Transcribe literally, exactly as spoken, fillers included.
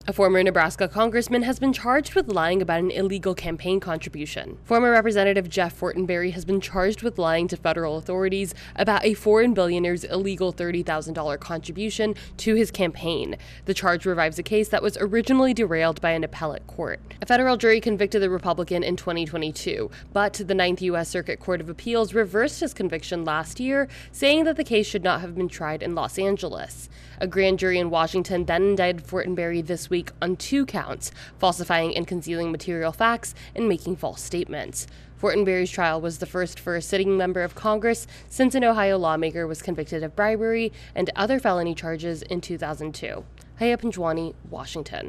A former Nebraska congressman has been charged with lying about an illegal campaign contribution. Former Representative Jeff Fortenberry has been charged with lying to federal authorities about a foreign billionaire's illegal thirty thousand dollars contribution to his campaign. The charge revives a case that was originally derailed by an appellate court. A federal jury convicted the Republican in twenty twenty-two, but the Ninth U S Circuit Court of Appeals reversed his conviction last year, saying that the case should not have been tried in Los Angeles. A grand jury in Washington then indicted Fortenberry this week on two counts, falsifying and concealing material facts and making false statements. Fortenberry's trial was the first for a sitting member of Congress since an Ohio lawmaker was convicted of bribery and other felony charges in two thousand two. Haya Panjwani, Washington.